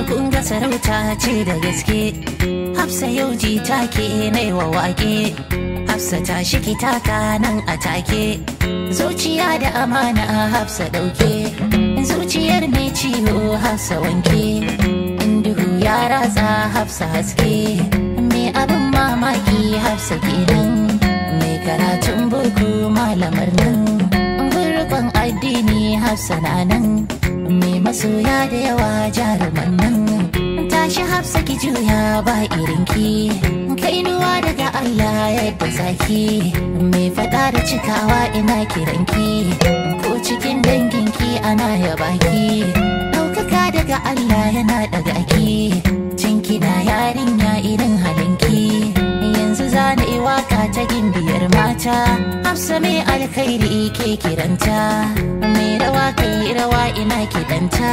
kun ga sarauta ce da gaske. Hafsa yau ji take nai wa wake. Hafsa ta shiki taka nan a take. Zuciya da amana Hafsa dauke. Zuciyar mai ciwo Hafsa wanke. Duhu ya ratsa Hafsa haske. Me abin mamaki Hafsa kenan. Mai karatun boko malamar nan. Gurban addini Hafsa na nan. Mai masoya da yawa jaruman nan. Tashi Hafsa ki juya ba irinki. Kainuwa daga Allah yadda zaki. Mai fada da cikawa ina kiranki. Ko cikin danginki ana yabaki. Ɗaukaka daga Allah yana daga ki. Cinki na yarinya irin halinki. Yanzu zana yi waka ta gimbiyar mata. Hafsa mai alkhairi ke kiranta. Mai rawa kai rawa ina kidanta.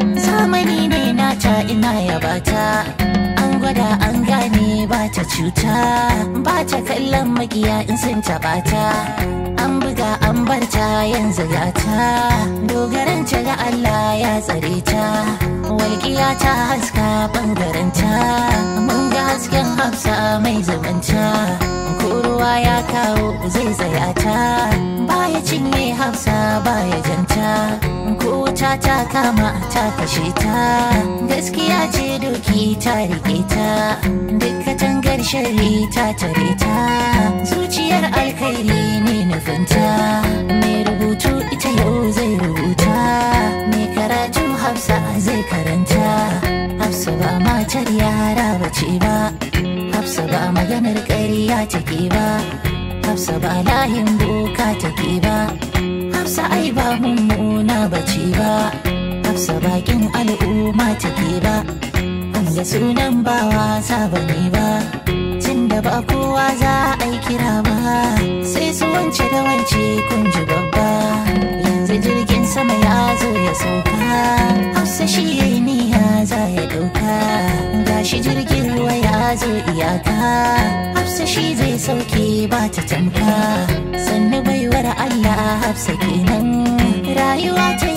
Zamani ne nata ina yabata. An gwada an gane ba ta cuta. Ba ta kallon magiya in sun taɓa ta. An buga an barta yanzu gata. Dogaranta ga Allah ya tsare ta. Walƙiya ta haska ɓangaranta. Mun ga hasken Hafsa mai zamanta. Ko ruwa ya kawo zai tsaya ta. Baya cinye Hafsa baya janta. Ko wuta ta kama ta kashe ta. Gaskiya ce doki ta rike ta. Duk katangar sharri ta tare ta. Zuciyar alkhairi ne nufinta. Mai rubutu ita yau zai rubuta. Mai karatu Hafsa zai karanta. Hafsa ba matar yara bace ba. Hafsa ba maganar ƙarya take ba. Hafsa ba layin boka take ba. Hafsa ai ba mummuna bace ba. Hafsa bakin al'umma take ba. Wanda sunan ba wasa bane ba. Tunda ba kowa za a yi kira ba. Sai su wance da wance kun ji babba. Yanzu jirgin sama ya zo ya sauka. Hafsa shi yayi niyya za ya dauka. Gashi jirgin ruwa ya zo iyaka. Hafsa shi zai sauke ba ta tamka. Sannu baiwar Allah Hafsa kenan. Rayuwa ta